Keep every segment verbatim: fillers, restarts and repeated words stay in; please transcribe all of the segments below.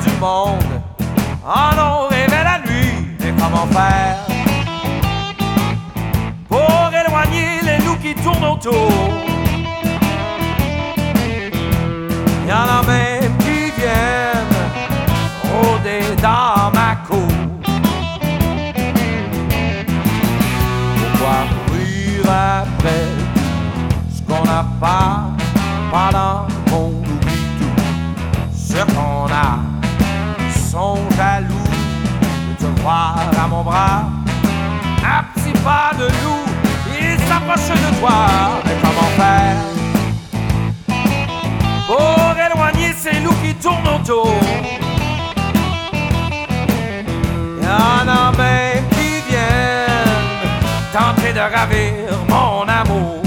du monde en ont rêvé la nuit. Mais comment faire pour éloigner les loups qui tournent autour? Y en a même qui viennent rôder dans ma cour. Pourquoi courir après ce qu'on n'a pas pendant qu'on oublie tout? Ceux qu'on a sont jaloux de te voir à mon bras. Un petit pas de loup, il s'approche de toi. Mais comment faire pour éloigner ces loups qui tournent autour? Y'en a même qui viennent tenter de ravir mon amour.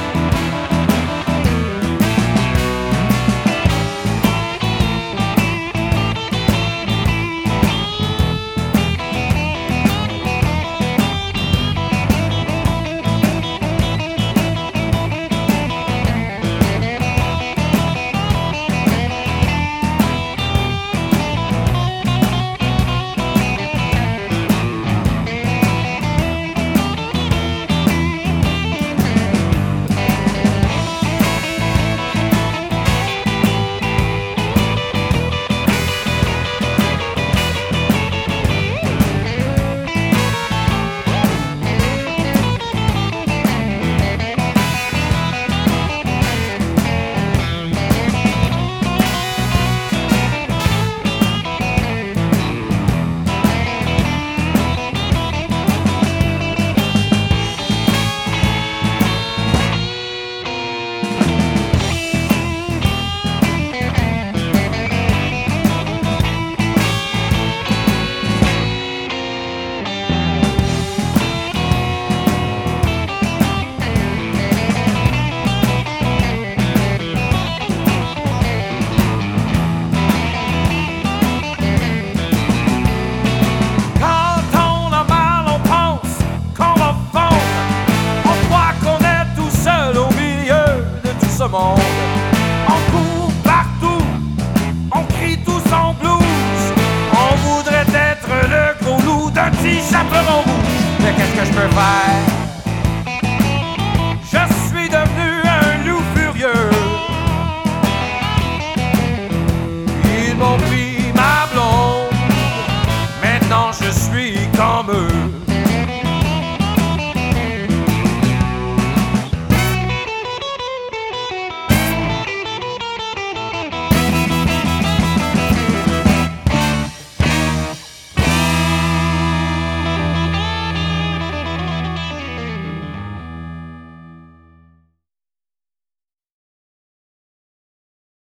On court partout, on crie tous en blues. On voudrait être le gros loup d'un petit chaperon rouge. Mais qu'est-ce que je peux faire